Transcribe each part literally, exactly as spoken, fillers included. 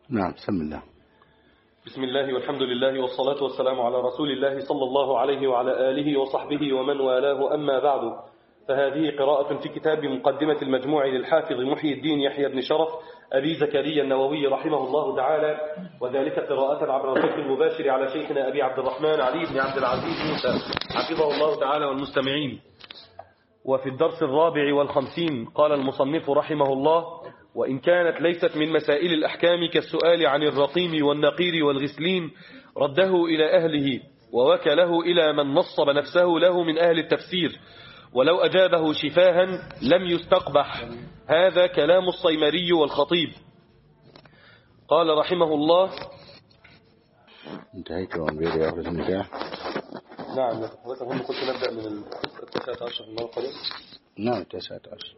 نعم. بسم الله. بسم الله والحمد لله والصلاة والسلام على رسول الله صلى الله عليه وعلى آله وصحبه ومن والاه، أما بعد، فهذه قراءة في كتاب مقدمة المجموع للحافظ محي الدين يحيى بن شرف أبي زكريا النووي رحمه الله تعالى، وذلك قراءة عبر الخط المباشر على شيخنا أبي عبد الرحمن علي بن عبد العزيز موسى حفظه الله تعالى والمستمعين. وفي الدرس الرابع والخمسين قال المصنف رحمه الله: وإن كانت ليست من مسائل الأحكام كالسؤال عن الرقيم والنقير والغسلين رده إلى أهله ووكله إلى من نصب نفسه له من أهل التفسير، ولو أجابه شفاها لم يستقبح. هذا كلام الصيمري والخطيب. قال رحمه الله: انتهيت من بير يأخذ النكاح. نعم. هم كنت نبدأ من التسعة عشر في المرة القادمة. نعم التسعة عشر.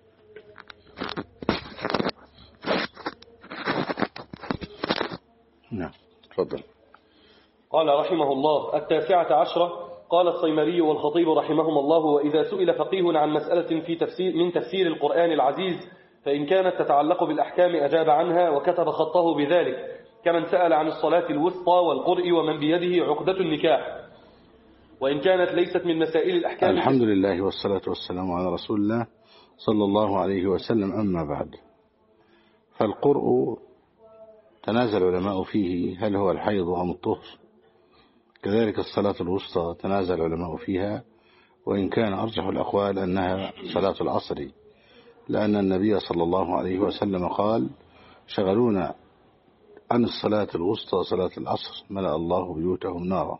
نعم تفضل. قال رحمه الله: التاسعة عشرة. قال الصيمري والخطيب رحمهم الله: وإذا سئل فقيه عن مسألة في تفسير من تفسير القرآن العزيز فإن كانت تتعلق بالأحكام أجاب عنها وكتب خطه بذلك، كمن سأل عن الصلاة الوسطى والقرء ومن بيده عقدة النكاح. وإن كانت ليست من مسائل الأحكام. الحمد لله والصلاة والسلام على رسول الله صلى الله عليه وسلم. أما بعد، فالقرء تنازل العلماء فيه هل هو الحيض أم الطهر، كذلك الصلاة الوسطى تنازل العلماء فيها، وإن كان أرجح الأقوال أنها صلاة العصر، لأن النبي صلى الله عليه وسلم قال: شغلونا عن الصلاة الوسطى صلاة العصر ملأ الله بيوتهم نارا.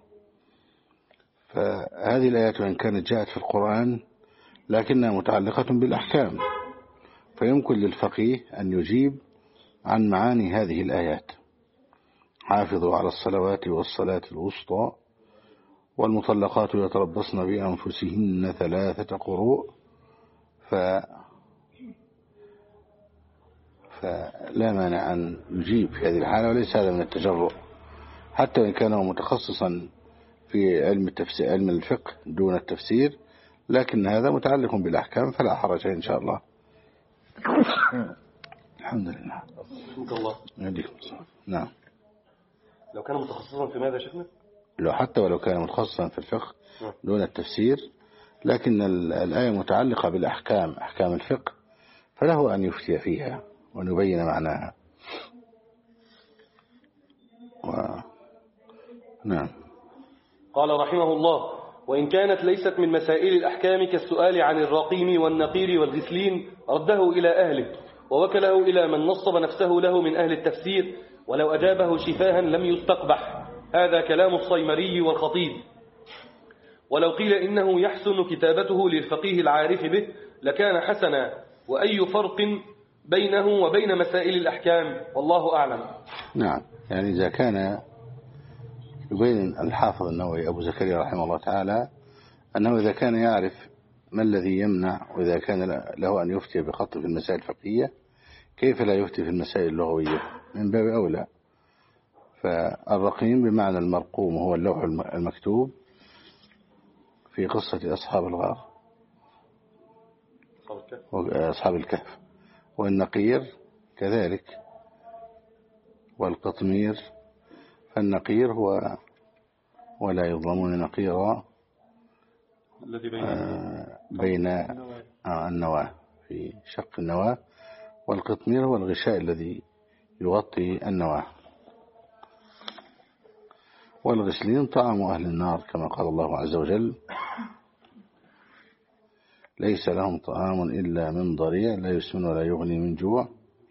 فهذه الآيات وإن كانت جاءت في القرآن لكنها متعلقة بالأحكام، فيمكن للفقيه أن يجيب عن معاني هذه الآيات: حافظوا على الصلوات والصلاة الوسطى والمطلقات يتربصن بأنفسهن ثلاثة قروء. ف... فلا مانع أن يجيب في هذه الحالة، وليس هذا من التجرؤ، حتى وإن كان متخصصا في علم التفسير علم الفقه دون التفسير، لكن هذا متعلق بالأحكام فلا حرج إن شاء الله. الحمد لله. الله. نعم. لو كان متخصصا في ماذا شفنا؟ لو حتى ولو كان متخصصا في الفقه دون التفسير، لكن الآية متعلقة بالأحكام أحكام الفقه، فله أن يفتي فيها وأن يبين معناها. و... نعم. قال رحمه الله: وإن كانت ليست من مسائل الأحكام كالسؤال عن الرقيم والنقير والغسلين رده إلى أهله ووكله إلى من نصب نفسه له من أهل التفسير، ولو أجابه شفاها لم يستقبح. هذا كلام الصيمري والخطيب. ولو قيل إنه يحسن كتابته للفقيه العارف به لكان حسنا، وأي فرق بينه وبين مسائل الأحكام والله أعلم. نعم. يعني إذا كان يبين الحافظ النووي أبو زكريا رحمه الله تعالى أنه إذا كان يعرف ما الذي يمنع، وإذا كان له أن يفتي بخط في المسائل الفقهية، كيف لا يفتي في المسائل اللغوية؟ من باب أولى. فالرقيم بمعنى المرقوم هو اللوح المكتوب في قصة أصحاب الغار أصحاب الكهف، والنقير كذلك، والقطمير. فالنقير هو ولا يظلمون نقيرا الذي بين آه بين آه النواة، في شق النواة. والقطمير هو الغشاء الذي يغطي النواة. والغسلين طعام أهل النار، كما قال الله عز وجل: ليس لهم طعام إلا من ضريع لا يسمن ولا يغني من جوع.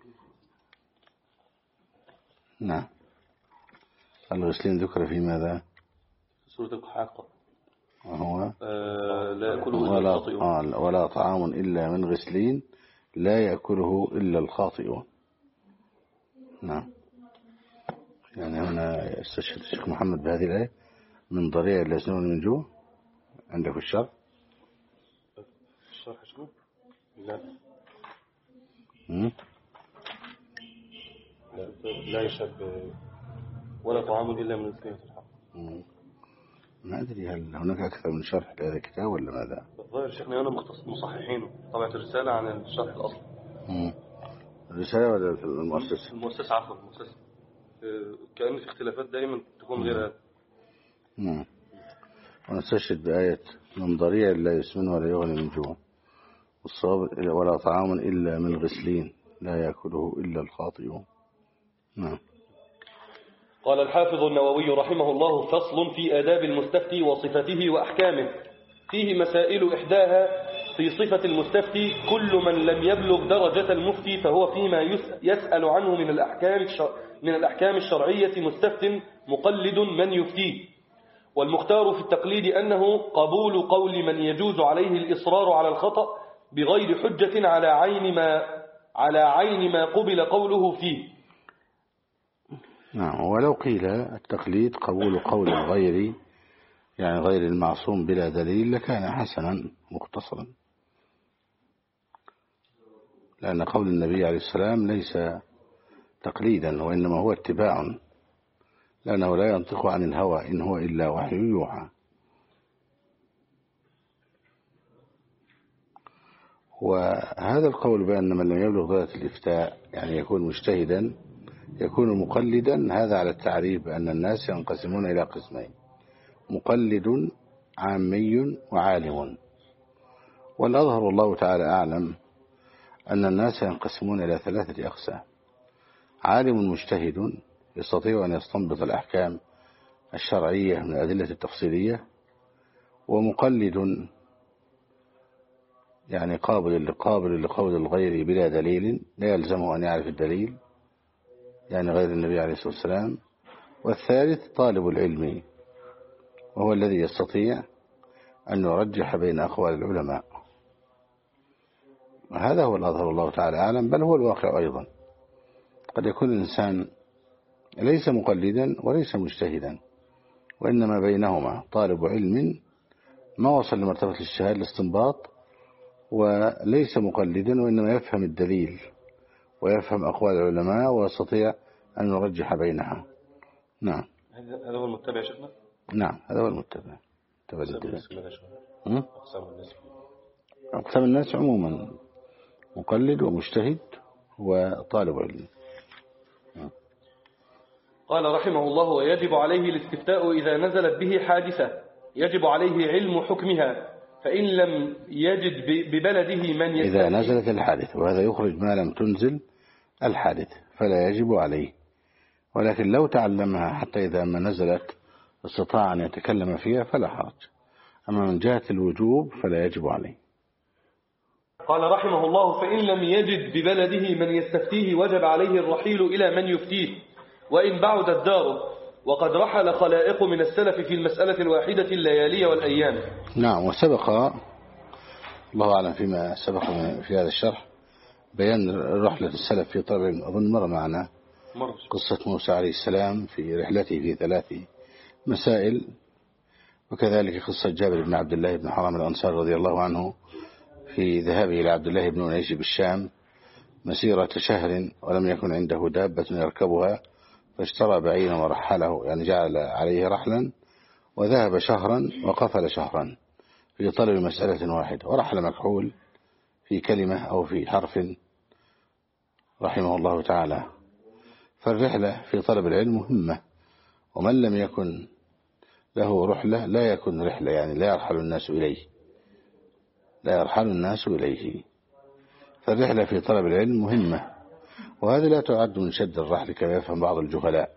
نعم. الغسلين ذكر في ماذا؟ سورة الحاقة. وهو آه لا يأكله إلا ولا, الخاطئون. ولا طعام إلا من غسلين لا يأكله إلا الخاطئون. نعم. يعني هنا استشهد الشيخ محمد بهذه الآية: من ضريع لا يسمن من جوع. عندك الشرح؟ الشرح شنو؟ لا. لا, لا يشب ولا طعام إلا من غسلين في الحق. ما أدري هل هناك أكثر من شرح لهذا الكتاب ولا ماذا؟ الظاهر شيخنا أنا مختص مصححينه، طبعت الرسالة عن الشرح الأصلي. الرسالة ولا في المؤسسة؟ المؤسسة عفوا المؤسسة. كأن في اختلافات دائما تكون غير هذا. نعم. ونستشهد بآية من ضريع لا يسمن ولا يغني من جوع، والصواب ولا طعام إلا من غسلين لا يأكله إلا الخاطئون. نعم. قال الحافظ النووي رحمه الله: فصل في آداب المستفتي وصفته وأحكامه. فيه مسائل، إحداها في صفة المستفتي: كل من لم يبلغ درجة المفتي فهو فيما يسأل عنه من الأحكام من الأحكام الشرعية مستفت مقلد من يفتيه. والمختار في التقليد أنه قبول قول من يجوز عليه الإصرار على الخطأ بغير حجة على عين ما على عين ما قبل قوله فيه. نعم. ولو قيل التقليد قبول قول الغير، يعني غير المعصوم بلا دليل، لكان حسنا مختصرا، لأن قول النبي عليه السلام ليس تقليدا وإنما هو اتباع، لأنه لا ينطق عن الهوى إن هو إلا وحي يوحى. وهذا القول بأن من لم يبلغ درجة الإفتاء يعني يكون مجتهدا يكون مقلدا، هذا على التعريف بأن الناس ينقسمون إلى قسمين: مقلد عامي وعالم. والأظهر الله تعالى أعلم أن الناس ينقسمون إلى ثلاثة أقسام: عالم مجتهد يستطيع أن يستنبط الأحكام الشرعية من الأدلة التفصيلية، ومقلد يعني قابل لقابل لقول الغير بلا دليل لا يلزمه أن يعرف الدليل، يعني غير النبي عليه الصلاة والسلام. والثالث طالب العلم، وهو الذي يستطيع أن يرجح بين أقوال العلماء. وهذا هو الأظهر الله تعالى أعلم، بل هو الواقع أيضا. قد يكون الإنسان ليس مقلدا وليس مجتهدا، وإنما بينهما طالب علم ما وصل لمرتبة الاجتهاد الاستنباط، وليس مقلدا وإنما يفهم الدليل ويفهم أقوال العلماء ويستطيع أن يرجح بينها. نعم. هذا هو المتبع شيخنا؟ نعم، هذا هو المتبع. أقسام الناس أقسام الناس عموما: مقلد ومجتهد وطالب علم. قال رحمه الله: ويجب عليه الاستفتاء إذا نزلت به حادثة يجب عليه علم حكمها، فإن لم يجد ببلده من يستفتي. إذا نزلت الحادثة، وهذا يخرج ما لم تنزل الحادثة فلا يجب عليه، ولكن لو تعلمها حتى إذا ما نزلت استطاع أن يتكلم فيها فلا حرج. أما من جهة الوجوب فلا يجب عليه. قال رحمه الله: فإن لم يجد ببلده من يستفتيه وجب عليه الرحيل إلى من يفتيه وإن بعدت داره، وقد رحل خلائق من السلف في المسألة الواحدة الليالي والأيام. نعم. وسبق الله أعلم فيما سبق في هذا الشرح بيان رحلة السلف في طلب، أظن مر معنا قصة موسى عليه السلام في رحلته في ثلاث مسائل، وكذلك قصة جابر بن عبد الله بن حرام الأنصاري رضي الله عنه في ذهابه إلى عبد الله بن أنيس بالشام مسيرة شهر ولم يكن عنده دابة يركبها، فاشترى بعيرا ورحله، يعني جعل عليه رحلا وذهب شهرا وقفل شهرا في طلب مسألة واحدة، ورحل مكحول في كلمة أو في حرف رحمه الله تعالى. فالرحلة في طلب العلم مهمة، ومن لم يكن له رحلة لا يكون رحلة، يعني لا يرحل الناس إليه لا يرحل الناس إليه فالرحلة في طلب العلم مهمة، وهذا لا تعد من شد الرحل كما يفهم بعض الجهلاء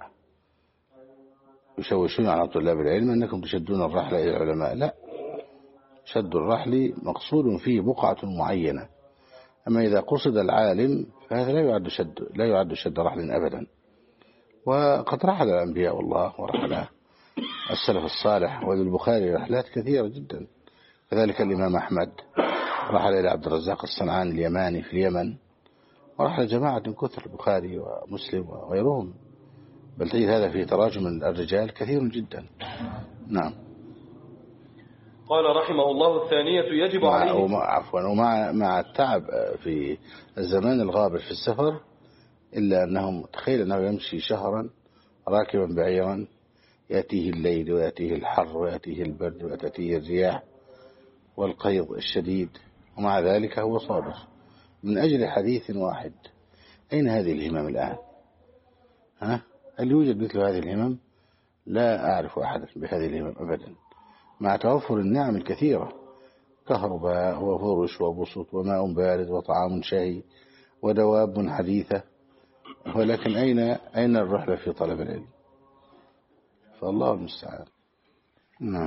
يشوشون على طلاب العلم أنكم تشدون الرحل إلى العلماء. لا، شد الرحل مقصود فيه بقعة معينة، أما إذا قصد العالم فهذا لا يعد شد لا يعد شد رحل أبدا. وقد رحل الأنبياء والله ورحل السلف الصالح، وللبخاري رحلات كثيرة جدا، كذلك الإمام أحمد رحل إلى عبد الرزاق الصنعاني اليماني في اليمن، ورحل جماعة كثر البخاري ومسلم وغيرهم، بل تجد هذا في تراجم الرجال كثير جدا. نعم. قال رحمه الله: الثانية يجب مع عليه ومع عفوا ومع مع التعب في الزمان الغابر في السفر، إلا أنهم تخيل أنه يمشي شهرا راكبا بعيرا، يأتيه الليل ويأتيه الحر ويأتيه البرد ويأتيه الرياح والقيض الشديد، ومع ذلك هو صابر من أجل حديث واحد. أين هذه الهمم الآن؟ ها؟ هل يوجد مثل هذه الهمم؟ لا أعرف أحدا بهذه الهمم أبدا، مع توفر النعم الكثيرة، كهرباء وفرش وبسط وماء بارد وطعام شهي ودواب حديثة، ولكن أين أين الرحلة في طلب العلم؟ فالله المستعان. نعم.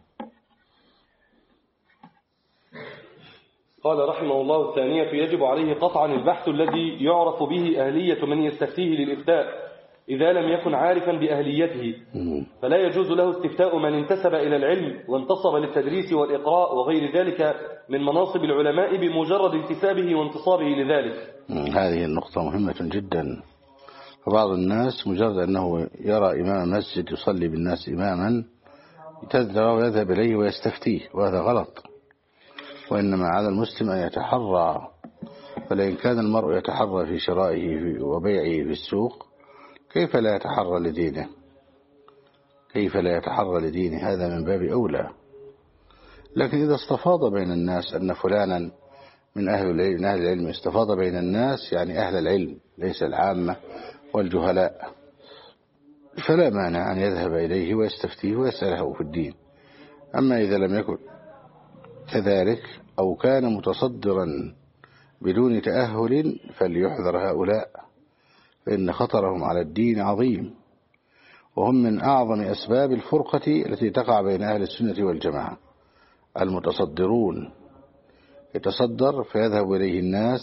قال رحمه الله: الثانية يجب عليه قطعا البحث الذي يعرف به أهلية من يستفتيه للإفتاء إذا لم يكن عارفا بأهليته، فلا يجوز له استفتاء من انتسب إلى العلم وانتصب للتدريس والإقراء وغير ذلك من مناصب العلماء بمجرد انتسابه وانتصابه لذلك. هذه النقطة مهمة جدا. فبعض الناس مجرد أنه يرى إمام مسجد يصلي بالناس إماما يتذكر ويذهب إليه ويستفتيه، وهذا غلط. وإنما على المسلم أن يتحرى، فلئن كان المرء يتحرى في شرائه وبيعه في السوق كيف لا يتحرى لدينه؟ كيف لا يتحرى لدينه؟ هذا من باب أولى. لكن إذا استفاض بين الناس أن فلانا من أهل العلم, من أهل العلم استفاض بين الناس، يعني أهل العلم ليس العامة والجهلاء، فلا مانع أن يذهب إليه ويستفتيه ويسأله في الدين. أما إذا لم يكن كذلك أو كان متصدرا بدون تأهل فليحذر هؤلاء، فإن خطرهم على الدين عظيم، وهم من أعظم أسباب الفرقة التي تقع بين أهل السنة والجماعة. المتصدرون يتصدر فيذهب إليه الناس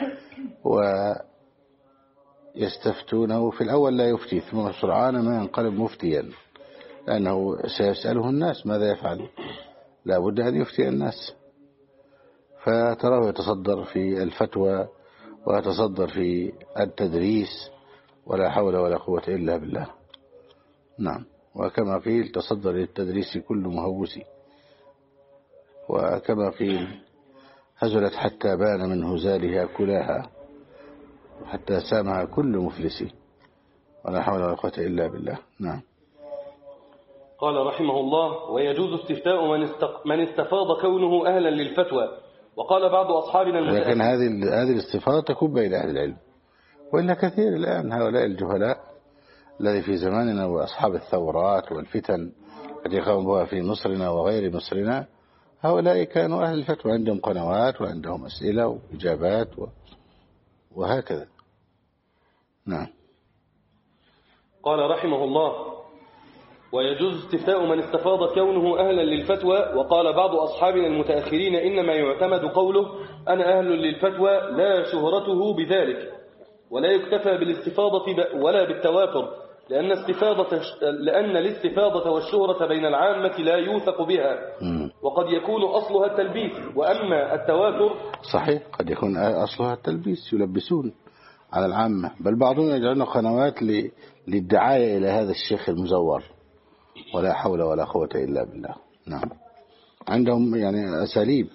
ويستفتونه، في الأول لا يفتي، ثم سرعان ما ينقلب مفتيا، لأنه سيسأله الناس ماذا يفعل، لا بد أن يفتي الناس. فتراه يتصدر في الفتوى ويتصدر في التدريس، ولا حول ولا قوة إلا بالله. نعم. وكما قيل: تصدر للتدريس كل مهوسي، وكما قيل: هزلت حتى بان من هزالها كلاها، حتى سامها كل مفلسي، ولا حول ولا قوة إلا بالله. نعم. قال رحمه الله: ويجوز استفتاء من, استق... من استفاض كونه أهلا للفتوى. وقال بعض أصحابنا المتأخرين، لكن هذه هذه الاستفاضة تكون بين أهل العلم، وإلا كثير الآن هؤلاء الجهلاء الذي في زماننا وأصحاب الثورات والفتن التي قاموا بها في مصرنا وغير مصرنا، هؤلاء كانوا أهل الفتوى، عندهم قنوات وعندهم أسئلة وإجابات وهكذا. نعم. قال رحمه الله: ويجوز استفتاء من استفاض كونه أهلا للفتوى. وقال بعض أصحابنا المتأخرين: إنما يعتمد قوله أنا أهل للفتوى لا شهرته بذلك، ولا يكتفى بالاستفاضة ولا بالتواتر، لأن استفاضة لأن الاستفاضة والشهرة بين العامة لا يوثق بها، وقد يكون أصلها التلبيس. وأما التواتر صحيح، قد يكون أصلها التلبيس، يلبسون على العامة، بل بعضهم يجعلون قنوات للدعاية إلى هذا الشيخ المزور، ولا حول ولا قوة إلا بالله. نعم. عندهم يعني أساليب،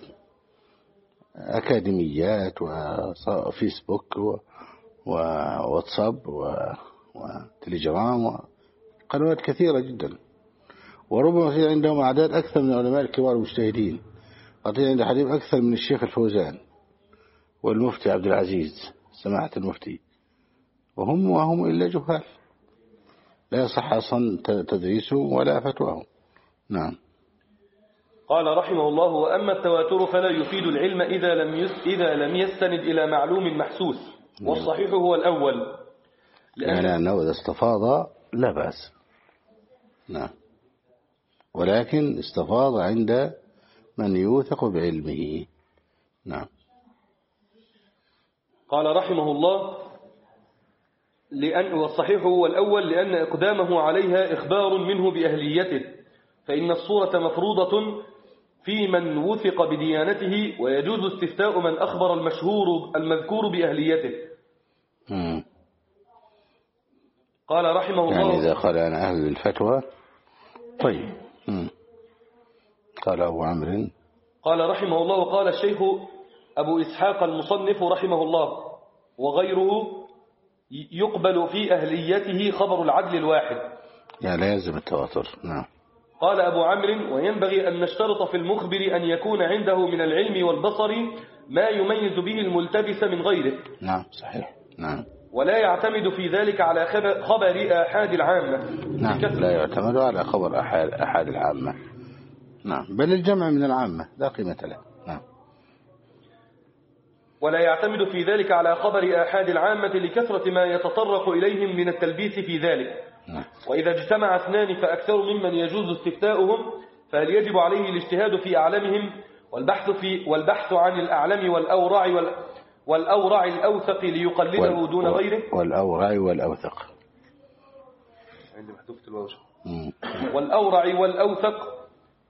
أكاديميات وفيسبوك وواتساب وتليجرام وقنوات كثيرة جدا، وربما في عندهم أعداد أكثر من علماء الكبار المجتهدين، قد عند حديث أكثر من الشيخ الفوزان والمفتي عبد العزيز سماحة المفتي، وهم وهم إلا جهال، لا يصح أصلا تدريسهم ولا فتواهم. نعم. قال رحمه الله: وأما التواتر فلا يفيد العلم إذا لم يس إذا لم يستند إلى معلوم محسوس، والصحيح هو الأول، لأن يعني أنه إذا استفاض لا بأس. نعم. ولكن استفاض عند من يوثق بعلمه. نعم. قال رحمه الله: لأن والصحيح هو الأول، لأن إقدامه عليها إخبار منه بأهليته، فإن الصورة مفروضة في من وثق بديانته، ويجوز استفتاء من أخبر المشهور المذكور بأهليته. مم. قال رحمه الله: يعني إذا قال أنا أهل الفتوى طيب. مم. قال أبو عمرو. قال رحمه الله: وقال الشيخ أبو إسحاق المصنف رحمه الله وغيره: يقبل في أهليته خبر العدل الواحد، يعني لا يلزم التواتر. نعم. قال أبو عمرو: وينبغي أن نشترط في المخبر أن يكون عنده من العلم والبصر ما يميز به الملتبس من غيره. نعم صحيح. نعم. ولا يعتمد في ذلك على خبر آحاد العامة. نعم، لا يعتمد على خبر آحاد العامة. نعم، بل الجمع من العامة لا قيمة له. نعم. ولا يعتمد في ذلك على خبر آحاد العامة لكثرة ما يتطرق إليهم من التلبيس في ذلك. نعم. وإذا اجتمع اثنان فأكثر ممن يجوز استفتاؤهم فهل يجب عليه الاجتهاد في أعلمهم والبحث, في والبحث عن الأعلم والأورع وال والأورع الأوثق ليقلده دون غيره. والأورع والأوثق عندي محذوفة الواو. والأورع والأوثق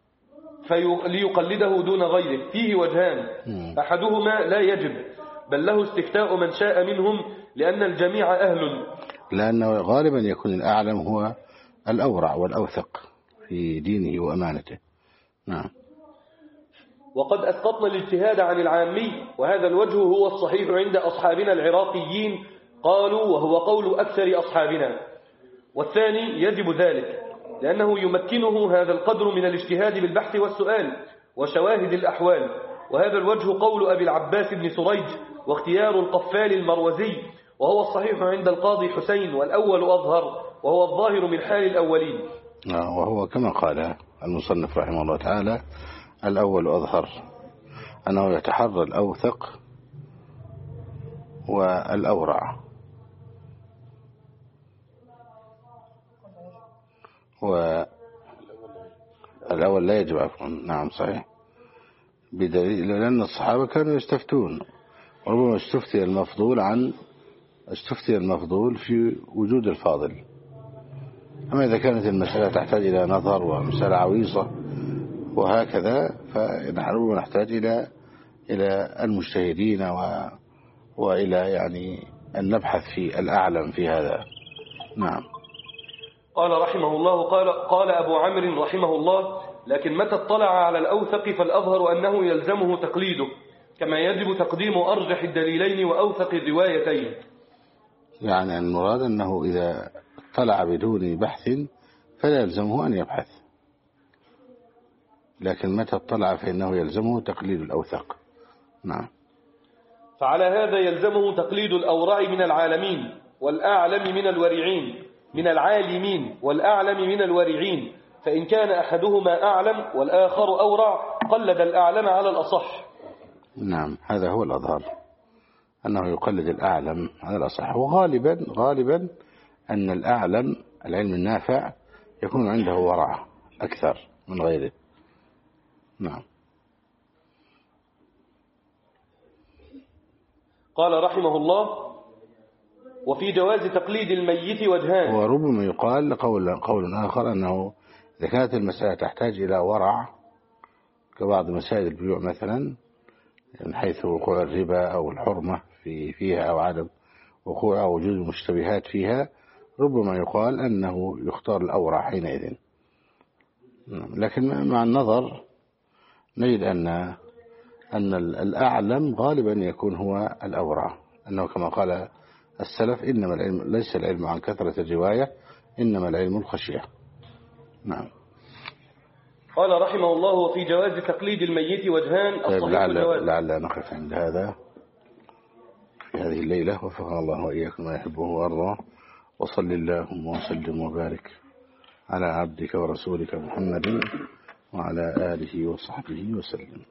ليقلده دون غيره فيه وجهان. أحدهما لا يجب بل له استفتاء من شاء منهم لأن الجميع أهل، لأنه غالبا يكون الأعلم هو الأورع والأوثق في دينه وأمانته. نعم. وقد أسقطنا الاجتهاد عن العامي، وهذا الوجه هو الصحيح عند أصحابنا العراقيين قالوا، وهو قول أكثر أصحابنا. والثاني يجب ذلك لأنه يمكنه هذا القدر من الاجتهاد بالبحث والسؤال وشواهد الأحوال، وهذا الوجه قول أبي العباس بن سريج واختيار القفال المروزي، وهو الصحيح عند القاضي حسين، والأول أظهر وهو الظاهر من حال الأولين. وهو كما قال المصنف رحمه الله تعالى الأول أظهر، أنه يتحرى الأوثق والأورع، والأول لا يجب عفوا. نعم صحيح، بدليل لأن الصحابة كانوا يستفتون، وربما استفتي المفضول عن استفتي المفضول في وجود الفاضل. أما إذا كانت المسألة تحتاج إلى نظر ومسألة عويصة وهكذا فنحن ربما نحتاج إلى إلى المجتهدين و وإلى يعني أن نبحث في الأعلم في هذا. نعم. قال رحمه الله قال, قال أبو عمرو رحمه الله: لكن متى اطلع على الأوثق فالأظهر أنه يلزمه تقليده، كما يجب تقديم أرجح الدليلين وأوثق الروايتين. يعني المراد أنه إذا اطلع بدون بحث فلا يلزمه أن يبحث، لكن متى اطلع فإنه يلزمه تقليد الأوثق. نعم. فعلى هذا يلزمه تقليد الأورع من العالمين والأعلم من الورعين من العالمين والأعلم من الورعين، فإن كان أحدهما أعلم والآخر أورع قلد الأعلم على الأصح. نعم، هذا هو الأظهر، أنه يقلد الأعلم على الأصح. وغالبا غالبا أن الأعلم العلم النافع يكون عنده ورع أكثر من غيره. نعم. قال رحمه الله: وفي جواز تقليد الميت وجهان. وربما يقال قول, قول آخر أنه إذا كانت المسألة تحتاج إلى ورع كبعض مسائل البيوع مثلا، من حيث وقوع الربا أو الحرمة في فيها أو عدم وقوع أو وجود المشتبهات فيها، ربما يقال أنه يختار الأورع حينئذ. لكن مع النظر نجد أن أن الأعلم غالبا يكون هو الأورع، أنه كما قال السلف: إنما العلم ليس العلم عن كثرة الرواية، إنما العلم الخشية. نعم. قال رحمه الله: وفي جواز تقليد الميت وجهان. الصحيح لعل, لعل نقف عند هذا في هذه الليلة، وفقنا الله وإياكم ما يحبه ويرضاه، وصل اللهم وسلم وبارك على عبدك ورسولك محمد وعلى آله وصحبه وسلم.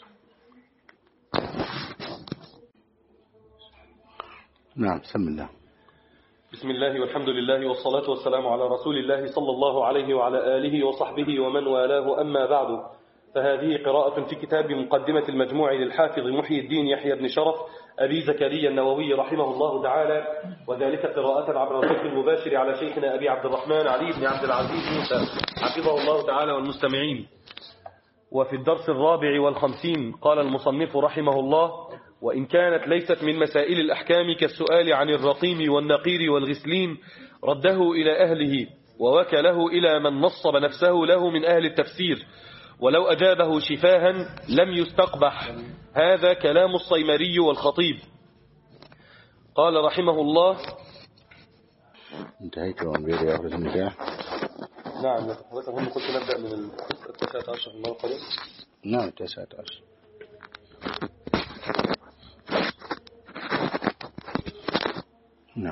نعم. بسم الله. بسم الله والحمد لله والصلاة والسلام على رسول الله صلى الله عليه وعلى آله وصحبه ومن والاه، أما بعد، فهذه قراءة في كتاب مقدمة المجموع للحافظ محي الدين يحيى بن شرف أبي زكريا النووي رحمه الله تعالى، وذلك قراءة عبر الصوت المباشر على شيخنا أبي عبد الرحمن علي بن عبد العزيز موسى حفظه الله تعالى والمستمعين. وفي الدرس الرابع والخمسين قال المصنف رحمه الله: وإن كانت ليست من مسائل الأحكام كالسؤال عن الرقيم والنقير والغسلين، رده إلى أهله ووكله إلى من نصب نفسه له من أهل التفسير، ولو أجابه شفاها لم يستقبح. هذا كلام الصيمري والخطيب. قال رحمه الله: انتهيت من بيدي أخرج النكاح. نعم. هم قلت نبدأ من التسعة عشر المرة القادمة. نعم التسعة عشر. نعم.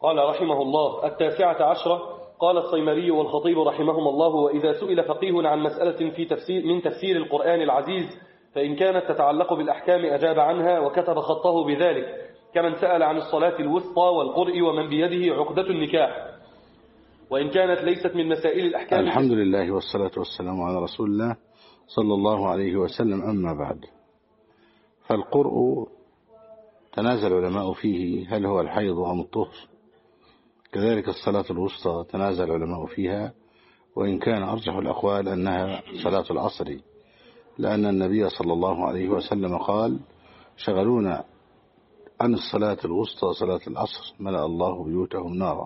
قال رحمه الله: التاسعة عشرة. قال الصيمري والخطيب رحمهما الله: وإذا سئل فقيه عن مسألة في تفسير من تفسير القرآن العزيز فإن كانت تتعلق بالأحكام أجاب عنها وكتب خطه بذلك، كمن سأل عن الصلاة الوسطى والقرء ومن بيده عقدة النكاح. وإن كانت ليست من مسائل الأحكام. الحمد لله والصلاة والسلام على رسول الله صلى الله عليه وسلم. أما بعد، فالقرء تنازل العلماء فيه هل هو الحيض أم الطهر، كذلك الصلاة الوسطى تنازل العلماء فيها، وإن كان أرجح الأقوال أنها صلاة العصر، لأن النبي صلى الله عليه وسلم قال: شغلونا عن الصلاة الوسطى صلاة العصر ملأ الله بيوتهم نارا.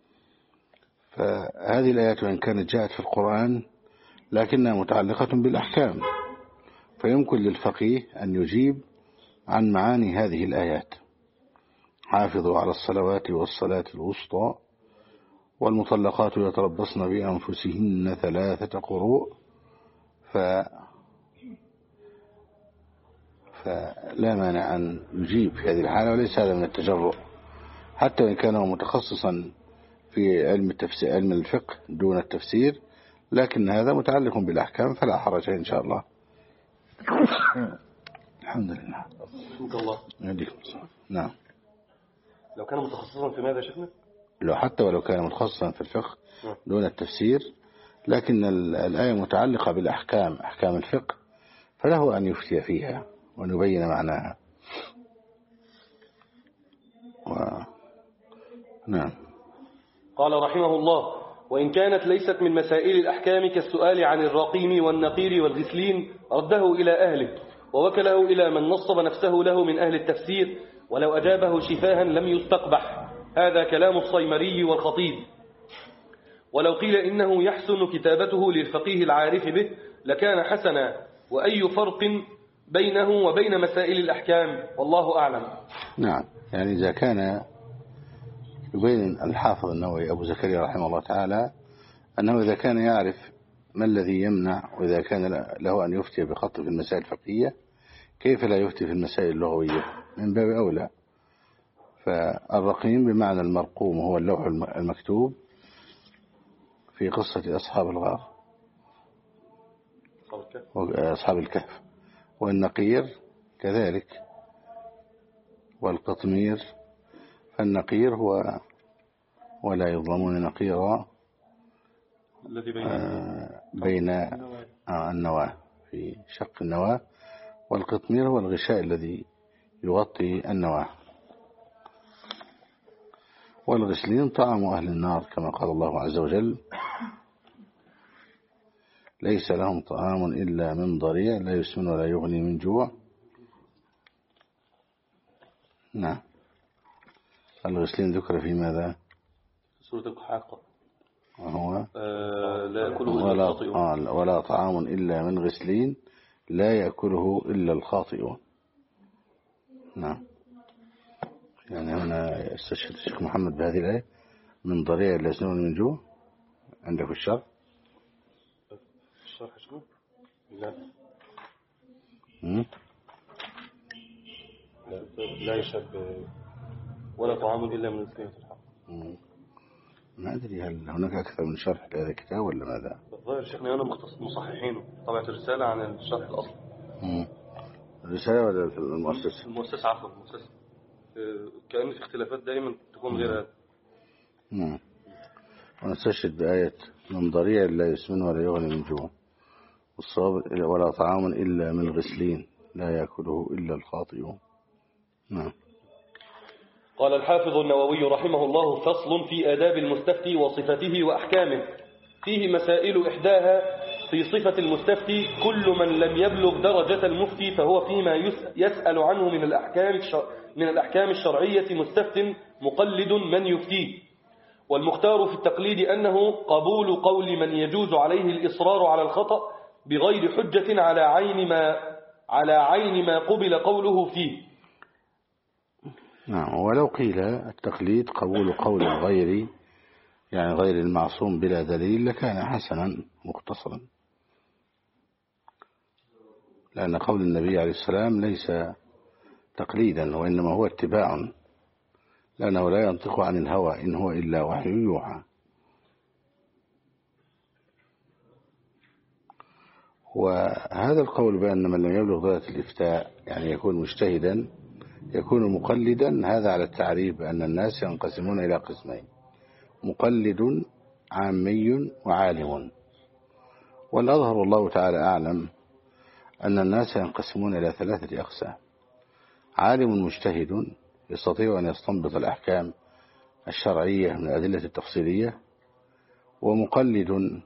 فهذه الآيات وإن كانت جاءت في القرآن لكنها متعلقة بالأحكام، فيمكن للفقيه أن يجيب عن معاني هذه الآيات: حافظوا على الصلوات والصلاة الوسطى والمطلقات يتربصن بأنفسهن ثلاثة قروء. ف... فلا مانع أن يجيب في هذه الحالة، وليس هذا من التجرؤ، حتى وإن كان متخصصا في علم التفسير علم الفقه دون التفسير، لكن هذا متعلق بالأحكام فلا حرج إن شاء الله. الحمد لله. الله. نعم. لو كان متخصصا في ماذا شفنا؟ لو حتى ولو كان متخصصا في الفقه دون التفسير، لكن الآية متعلقة بالأحكام أحكام الفقه، فله أن يفتي فيها وأن يبين معناها. و... نعم. قال رحمه الله: وإن كانت ليست من مسائل الأحكام كالسؤال عن الرقيم والنقير والغسلين رده إلى أهله ووكله إلى من نصب نفسه له من أهل التفسير، ولو أجابه شفاها لم يستقبح. هذا كلام الصيمري والخطيب. ولو قيل إنه يحسن كتابته للفقيه العارف به لكان حسنا، وأي فرق بينه وبين مسائل الأحكام والله أعلم. نعم، يعني إذا كان يبين الحافظ النووي أبو زكريا رحمه الله تعالى أنه إذا كان يعرف ما الذي يمنع، وإذا كان له أن يفتي بخط في المسائل الفقهية كيف لا يفتي في المسائل اللغوية؟ من باب أولى. فالرقيم بمعنى المرقوم هو اللوح المكتوب في قصة أصحاب الغار أصحاب الكهف، والنقير كذلك، والقطمير. فالنقير هو ولا يظلمون نقيرا الذي بين آه بين آه النواة، في شق النواة. والقطمير هو الغشاء الذي يغطي النواة. والغسلين طعام أهل النار، كما قال الله عز وجل: ليس لهم طعام إلا من ضريع لا يسمن ولا يغني من جوع. نعم. الغسلين ذكر في ماذا؟ سورة الحاقة. وهو آه لا يأكله إلا ولا, الخاطئون. ولا طعام إلا من غسلين لا يأكله إلا الخاطئون. نعم. يعني هنا استشهد الشيخ محمد بهذه الآية: من ضريع لا يسمن من جوع. عندك الشرح؟ الشرح شنو؟ لا. لا, لا يشب ولا طعام إلا من غسلين في الحق. ما أدري هل هناك أكثر من شرح لهذا الكتاب ولا ماذا؟ الظاهر شيخنا أنا مختص مصححينه، طبعت الرسالة عن الشرح الأصلي. الرسالة ولا في المؤسسة؟ المؤسسة، عفوا المؤسسة. كأن في اختلافات دائما تكون غير هذا. نعم. ونستشهد بآية: من ضريع لا يسمن ولا يغني من جوع، والصواب ولا طعام إلا من غسلين لا يأكله إلا الخاطئون. نعم. قال الحافظ النووي رحمه الله: فصل في آداب المستفتي وصفته وأحكامه. فيه مسائل، إحداها في صفة المستفتي: كل من لم يبلغ درجة المفتي فهو فيما يسأل عنه من الأحكام من الأحكام الشرعية مستفت مقلد من يفتيه. والمختار في التقليد أنه قبول قول من يجوز عليه الإصرار على الخطأ بغير حجة على عين ما على عين ما قبل قوله فيه. نعم. ولو قيل التقليد قبول قول الغير، يعني غير المعصوم بلا دليل، لكان حسنا مختصرا، لأن قول النبي عليه السلام ليس تقليدا وإنما هو اتباع لأنه لا ينطق عن الهوى إن هو إلا وحي يوحى. وهذا القول بأن من لم يبلغ درجة الإفتاء يعني يكون مجتهدا يكون مقلدا، هذا على التعريف بأن الناس ينقسمون إلى قسمين: مقلد عامي وعالم. والأظهر الله تعالى أعلم أن الناس ينقسمون إلى ثلاثة أقسام: عالم مجتهد يستطيع أن يستنبط الأحكام الشرعية من الأدلة التفصيلية، ومقلد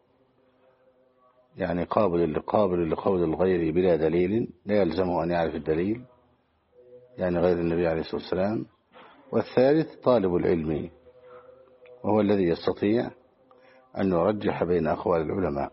يعني قابل لقابل لقول الغير بلا دليل لا يلزمه أن يعرف الدليل، يعني غير النبي عليه الصلاة والسلام. والثالث طالب العلم، وهو الذي يستطيع أن يرجح بين أقوال العلماء.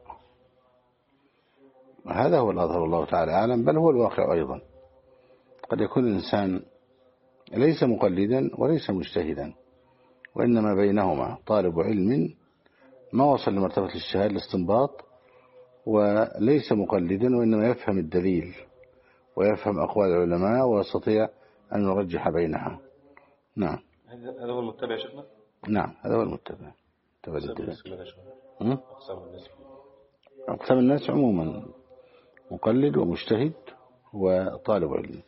هذا هو الأظهر الله تعالى أعلم، بل هو الواقع أيضا. قد يكون الإنسان ليس مقلدا وليس مجتهدا، وإنما بينهما طالب علم ما وصل لمرتبة الاجتهاد الاستنباط، وليس مقلدا وإنما يفهم الدليل ويفهم أقوال العلماء ويستطيع أن يرجح بينها. نعم، هذا هو المتبع شيخنا. نعم، هذا هو المتبع. أقسام الناس أقسام الناس عموما: مقلد ومجتهد وطالب علم.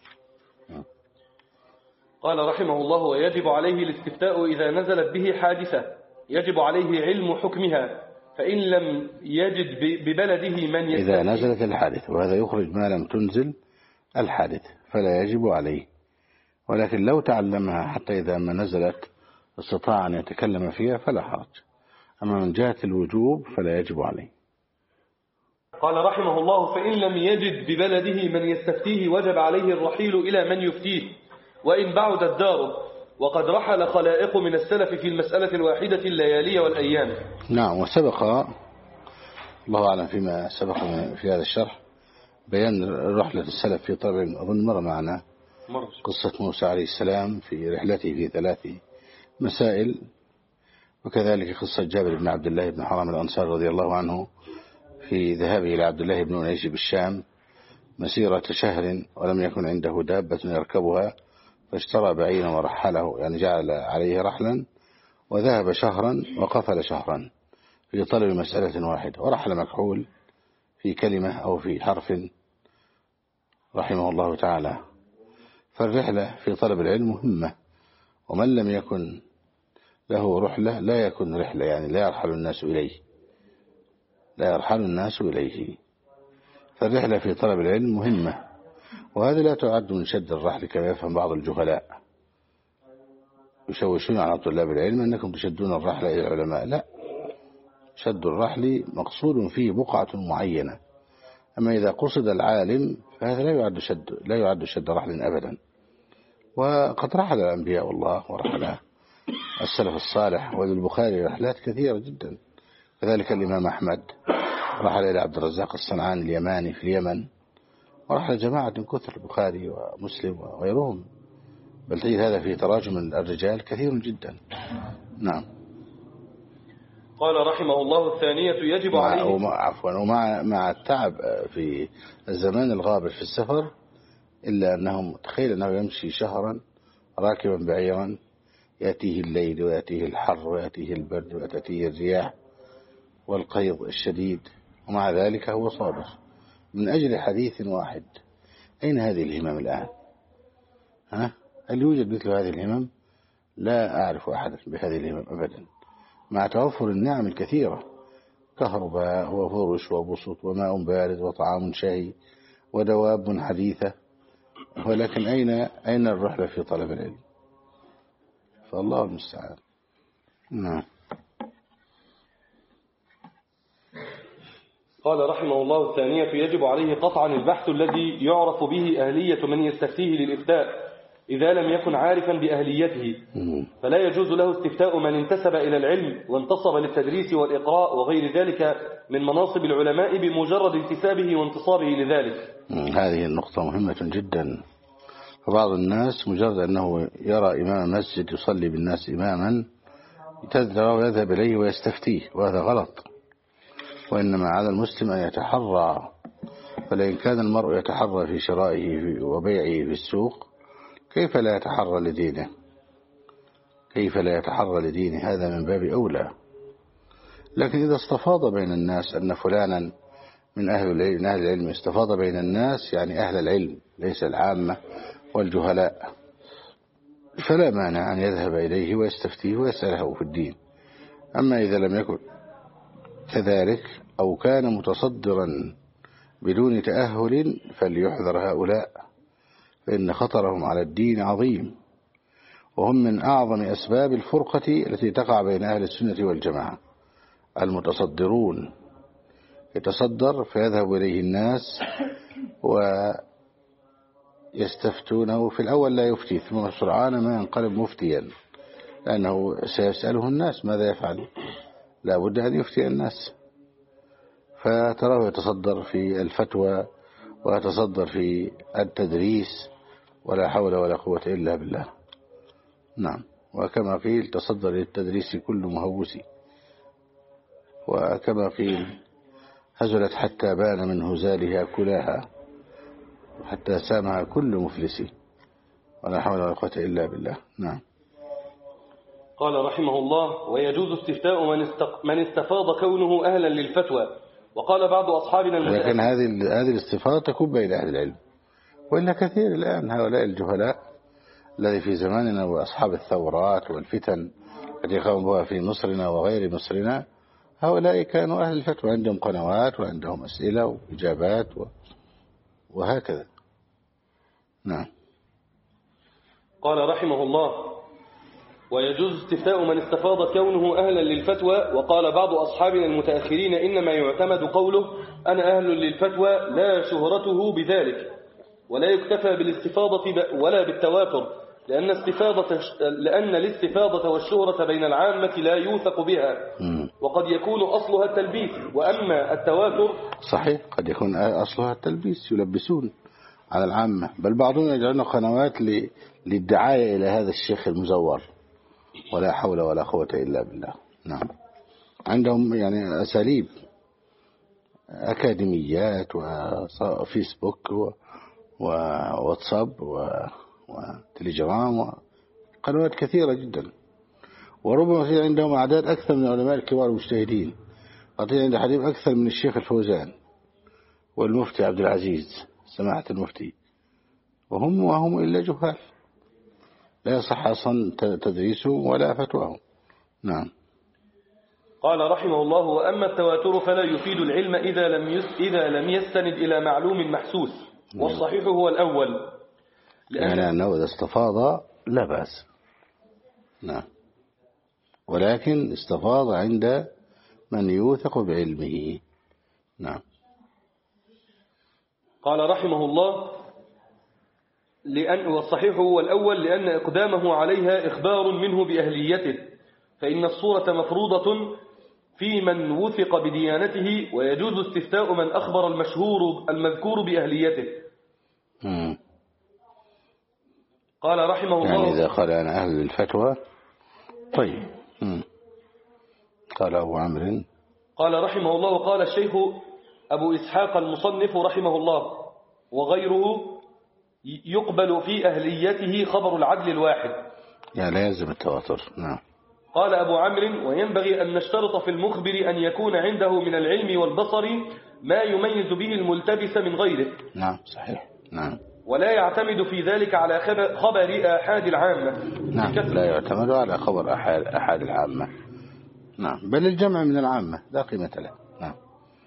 قال رحمه الله: ويجب عليه الاستفتاء إذا نزلت به حادثة يجب عليه علم حكمها، فإن لم يجد ببلده من يستفتي. إذا نزلت الحادثة، وهذا يخرج ما لم تنزل الحادثة فلا يجب عليه، ولكن لو تعلمها حتى إذا ما نزلت استطاع أن يتكلم فيها فلا حرج. أما من جهة الوجوب فلا يجب عليه. قال رحمه الله: فإن لم يجد ببلده من يستفتيه وجب عليه الرحيل إلى من يفتيه وإن بعدت داره، وقد رحل خلائق من السلف في المسألة الواحدة الليالي والأيام. نعم، وسبق الله أعلم فيما سبق في هذا الشرح بيان رحلة السلف في طلب، أظن مر معنا قصة موسى عليه السلام في رحلته في ثلاث مسائل، وكذلك قصة جابر بن عبد الله بن حرام الأنصاري رضي الله عنه في ذهابه إلى عبد الله بن أنيس بالشام مسيرة شهر ولم يكن عنده دابة يركبها، فاشترى بعيرا ورحله، يعني جعل عليه رحلا وذهب شهرا وقفل شهرا في طلب مسألة واحدة، ورحل مكحول في كلمة أو في حرف رحمه الله تعالى. فالرحلة في طلب العلم مهمة، ومن لم يكن له رحلة لا يكون رحلة، يعني لا يرحل الناس إليه لا يرحل الناس إليه فالرحلة في طلب العلم مهمة، وهذا لا تعد من شد الرحل كما يفهم بعض الجهلاء يشوشون على طلاب العلم أنكم تشدون الرحلة إلى العلماء. لا، شد الرحل مقصود فيه بقعة معينة، أما إذا قصد العالم فهذا لا يعد شد لا يعد شد رحل أبدا. وقد رحل الأنبياء والله ورحل السلف الصالح، وللبخاري رحلات كثيرة جدا، كذلك الإمام أحمد رحل إلى عبد الرزاق الصنعاني اليماني في اليمن، ورحل جماعة كثر البخاري ومسلم وغيرهم، بل تجد هذا في تراجم الرجال كثير جدا. نعم. قال رحمه الله: الثانية يجب عليه ومع عفوا ومع مع التعب في الزمان الغابر في السفر، إلا أنهم تخيل أنه يمشي شهرا راكبا بعيرا، يأتيه الليل ويأتيه الحر ويأتيه البرد ويأتيه الرياح والقيض الشديد، ومع ذلك هو صابر من أجل حديث واحد. أين هذه الهمم الآن؟ ها؟ هل يوجد مثل هذه الهمم؟ لا أعرف أحدا بهذه الهمم أبدا، مع توفر النعم الكثيرة: كهرباء وفرش وبسط وماء بارد وطعام شهي ودواب حديثة، ولكن أين أين الرحلة في طلب العلم؟ فالله المستعان. نعم. قال رحمه الله: الثانية يجب عليه قطعا البحث الذي يعرف به أهلية من يستفتيه للإفتاء إذا لم يكن عارفا بأهليته، فلا يجوز له استفتاء من انتسب إلى العلم وانتصب للتدريس والإقراء وغير ذلك من مناصب العلماء بمجرد انتسابه وانتصابه لذلك. هذه النقطة مهمة جدا. فبعض الناس مجرد أنه يرى إمام مسجد يصلي بالناس إماما يتذكر ويذهب إليه ويستفتيه، وهذا غلط. وإنما على المسلم أن يتحرى، فلئن كان المرء يتحرى في شرائه وبيعه في السوق كيف لا يتحرى لدينه؟ كيف لا يتحرى لدينه؟ هذا من باب أولى. لكن إذا استفاض بين الناس أن فلانا من أهل العلم, من أهل العلم استفاض بين الناس، يعني أهل العلم ليس العامة والجهلاء، فلا مانع أن يذهب إليه ويستفتيه ويسأله في الدين. أما إذا لم يكن كذلك أو كان متصدرا بدون تأهل فليحذر هؤلاء، فإن خطرهم على الدين عظيم، وهم من أعظم أسباب الفرقة التي تقع بين أهل السنة والجماعة. المتصدرون يتصدر فيذهب إليه الناس ويستفتونه، في الأول لا يفتي، ثم سرعان ما ينقلب مفتيا، لأنه سيسأله الناس ماذا يفعل، لا بد أن يفتي الناس. فتراه يتصدر في الفتوى ويتصدر في التدريس، ولا حول ولا قوة إلا بالله. نعم. وكما قيل تصدر للتدريس كل مهوس، وكما قيل هزلت حتى بان من هزالها كلاها، وحتى سامها كل مفلس، ولا حول ولا قوة إلا بالله. نعم. قال رحمه الله: ويجوز استفتاء من, استق... من استفاض كونه أهلا للفتوى. وقال بعض أصحابنا المتأخرين، لكن هذه هذه الاستفاضة تكون بين أهل العلم، وإلا كثير الآن هؤلاء الجهلاء الذي في زماننا وأصحاب الثورات والفتن التي قاموا بها في مصرنا وغير مصرنا، هؤلاء كانوا أهل الفتوى، عندهم قنوات وعندهم أسئلة وإجابات وهكذا. نعم. قال رحمه الله: ويجوز استفتاء من استفاض كونه أهلا للفتوى. وقال بعض أصحابنا المتأخرين: إنما يعتمد قوله أنا أهل للفتوى لا شهرته بذلك، ولا يكتفى بالاستفاضة ولا بالتواتر، لأن استفاضة لأن الاستفاضة والشهرة بين العامة لا يوثق بها، وقد يكون أصلها التلبيس. وأما التواتر صحيح، قد يكون أصلها التلبيس، يلبسون على العامة، بل بعضهم يجعلون قنوات للدعاية إلى هذا الشيخ المزور، ولا حول ولا قوة إلا بالله. نعم. عندهم يعني أساليب، أكاديميات وفيسبوك وواتساب وتليجرام وقنوات كثيرة جدا، وربما في عندهم أعداد أكثر من علماء الكبار المجتهدين. قد عند حديث أكثر من الشيخ الفوزان والمفتي عبد العزيز سماحة المفتي، وهم وهم إلا جهال، لا يصح أصلا تدريسهم ولا فتواهم. نعم. قال رحمه الله: وأما التواتر فلا يفيد العلم إذا لم إذا لم يستند إلى معلوم محسوس، والصحيح هو الأول، يعني أنه إذا استفاض لا بأس. نعم. ولكن استفاض عند من يوثق بعلمه. نعم. قال رحمه الله: لأن والصحيح هو الأول لأن إقدامه عليها إخبار منه بأهليته، فإن الصورة مفروضة في من وثق بديانته، ويجوز استفتاء من أخبر المشهور المذكور بأهليته. مم. قال رحمه الله: يعني إذا قال أنا أهل الفتوى طيب. مم. قال أبو عمرو قال رحمه الله: وقال الشيخ أبو إسحاق المصنف رحمه الله وغيره: يقبل في أهليته خبر العدل الواحد، يعني لا يلزم التواتر. نعم. قال أبو عمرو: وينبغي أن نشترط في المخبر أن يكون عنده من العلم والبصر ما يميز به الملتبس من غيره. نعم صحيح. نعم. ولا يعتمد في ذلك على خبر آحاد العامة. نعم. لا يعتمد على خبر آحاد العامة. نعم. بل الجمع من العامة لا قيمة له. نعم.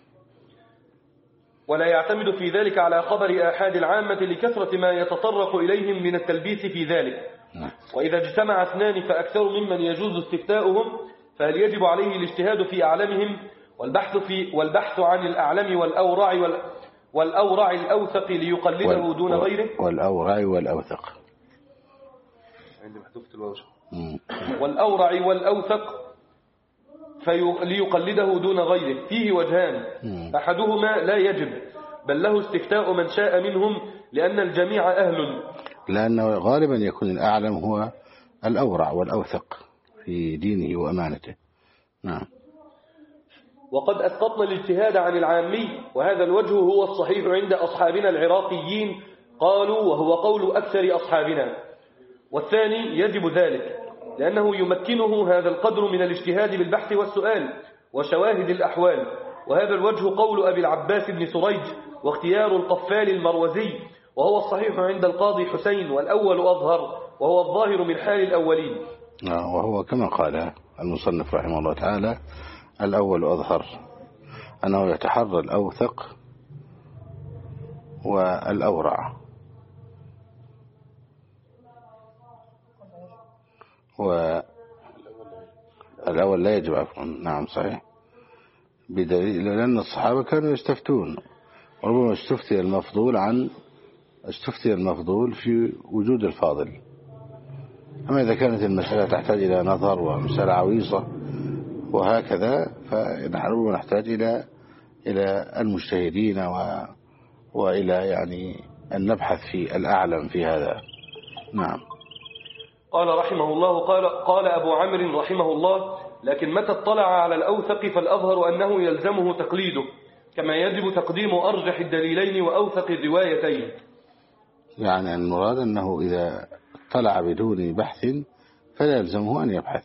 ولا يعتمد في ذلك على خبر آحاد العامة لكثرة ما يتطرق إليهم من التلبيس في ذلك. نعم. وإذا اجتمع اثنان فأكثر ممن يجوز استفتاؤهم فهل يجب عليه الاجتهاد في أعلمهم والبحث, في والبحث عن الأعلم والأورع وال والأورع الأوثق ليقلده وال دون غيره. والأورع والأوثق عندي محذوفة الواوش. والأورع والأوثق ليقلده دون غيره فيه وجهان. مم. أحدهما لا يجب بل له استفتاء من شاء منهم لأن الجميع أهل، لأنه غالبا يكون الأعلم هو الأورع والأوثق في دينه وأمانته. نعم. وقد أسقطنا الاجتهاد عن العامي، وهذا الوجه هو الصحيح عند أصحابنا العراقيين قالوا، وهو قول أكثر أصحابنا، والثاني يجب ذلك. لأنه يمكنه هذا القدر من الاجتهاد بالبحث والسؤال وشواهد الأحوال. وهذا الوجه قول أبي العباس بن سريج واختيار القفال المروزي، وهو الصحيح عند القاضي حسين، والأول أظهر وهو الظاهر من حال الأولين. وهو كما قال المصنف رحمه الله تعالى الأول أظهر، أنه يتحرى الأوثق والأورع، والأول لا يجب عفوا. نعم صحيح، بدليل لأن الصحابة كانوا يستفتون، وربما استفتي المفضول عن استفتي المفضول في وجود الفاضل. أما إذا كانت المسألة تحتاج إلى نظر ومسألة عويصة وهكذا، فنحن نحتاج إلى إلى المجتهدين و وإلى يعني أن نبحث في الأعلم في هذا. نعم. قال رحمه الله قال, قال أبو عمرو رحمه الله: لكن متى اطلع على الأوثق فالأظهر أنه يلزمه تقليده، كما يجب تقديم أرجح الدليلين وأوثق الروايتين. يعني المراد أنه إذا اطلع بدون بحث فلا يلزمه أن يبحث،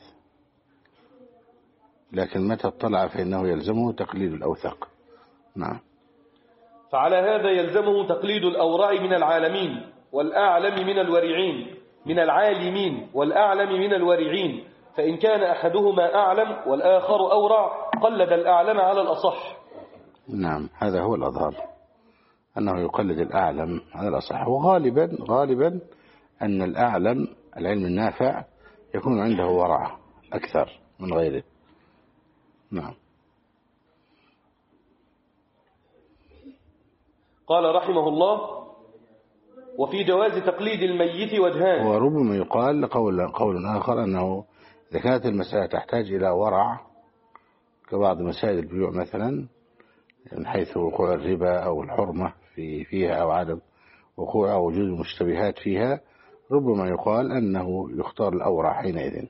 لكن متى اطلع فإنه يلزمه تقليد الأوثق. نعم. فعلى هذا يلزمه تقليد الأورع من العالمين والأعلم من الورعين من العالمين والأعلم من الورعين، فإن كان أحدهما أعلم والآخر أورع قلد الأعلم على الأصح. نعم، هذا هو الأظهر، أنه يقلد الأعلم على الأصح. وغالبا غالبا أن الأعلم العلم النافع يكون عنده ورع أكثر من غيره. نعم. قال رحمه الله: وفي جواز تقليد الميت وجهان. وربما يقال قول, قول آخر أنه إذا كانت المسألة تحتاج إلى ورع كبعض مسائل البيوع مثلا، من حيث وقوع الربا أو الحرمة في فيها أو عدم وقوع أو وجود المشتبهات فيها، ربما يقال أنه يختار الأورع حينئذ.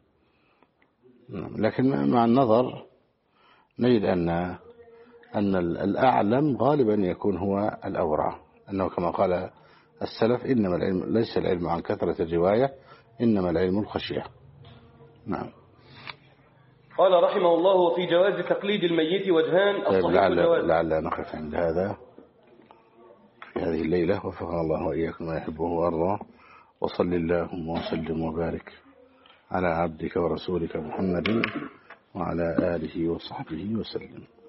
لكن مع النظر نجد أن أن الأعلم غالبا يكون هو الأورع، أنه كما قال السلف: إنما العلم ليس العلم عن كثرة الرواية، إنما العلم الخشية. نعم. قال رحمه الله: وفي جواز تقليد الميت وجهان. الصحيح لعل, لعل نقف عند هذا في هذه الليلة، وفقنا الله وإياكم ما يحبه وأرضاه، وصل اللهم وسلم وبارك على عبدك ورسولك محمد وعلى آله وصحبه وسلم.